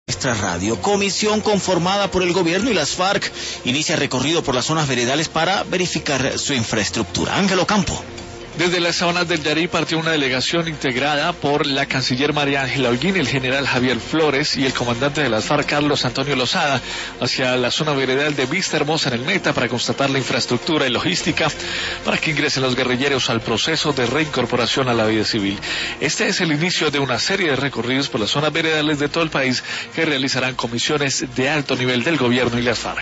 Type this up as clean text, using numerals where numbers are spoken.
Nuestra radio, comisión conformada por el gobierno y las FARC, inicia recorrido por las zonas veredales para verificar su infraestructura. Ángelo Campo. Desde las sabanas del Yarí partió una delegación integrada por la canciller María Ángela Holguín, el general Javier Flores y el comandante de las FARC, Carlos Antonio Lozada, hacia la zona veredal de Vista Hermosa en el Meta para constatar la infraestructura y logística para que ingresen los guerrilleros al proceso de reincorporación a la vida civil. Este es el inicio de una serie de recorridos por las zonas veredales de todo el país que realizarán comisiones de alto nivel del gobierno y las FARC.